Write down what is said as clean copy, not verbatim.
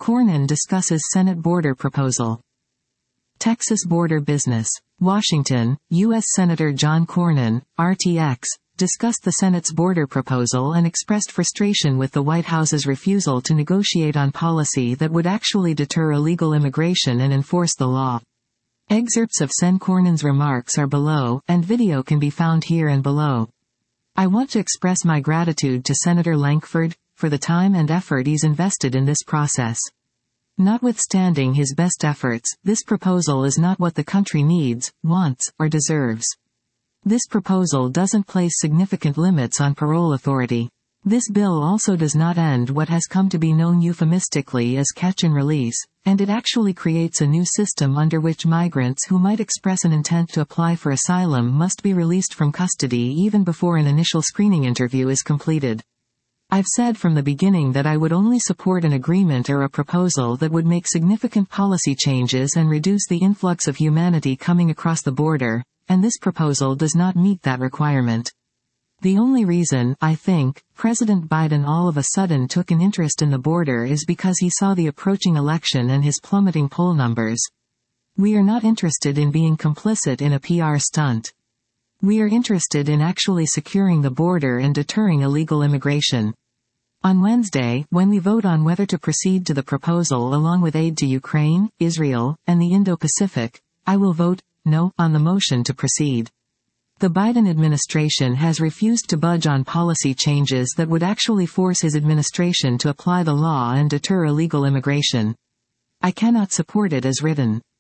Cornyn discusses Senate border proposal. Texas border business. Washington, U.S. Senator John Cornyn, RTX, discussed the Senate's border proposal and expressed frustration with the White House's refusal to negotiate on policy that would actually deter illegal immigration and enforce the law. Excerpts of Sen. Cornyn's remarks are below, and video can be found here and below. I want to express my gratitude to Senator Lankford for the time and effort he's invested in this process. Notwithstanding his best efforts, this proposal is not what the country needs, wants, or deserves. This proposal doesn't place significant limits on parole authority. This bill also does not end what has come to be known euphemistically as catch and release, and it actually creates a new system under which migrants who might express an intent to apply for asylum must be released from custody even before an initial screening interview is completed. I've said from the beginning that I would only support an agreement or a proposal that would make significant policy changes and reduce the influx of humanity coming across the border, and this proposal does not meet that requirement. The only reason, I think, President Biden all of a sudden took an interest in the border is because he saw the approaching election and his plummeting poll numbers. We are not interested in being complicit in a PR stunt. We are interested in actually securing the border and deterring illegal immigration. On Wednesday, when we vote on whether to proceed to the proposal along with aid to Ukraine, Israel, and the Indo-Pacific, I will vote no on the motion to proceed. The Biden administration has refused to budge on policy changes that would actually force his administration to apply the law and deter illegal immigration. I cannot support it as written.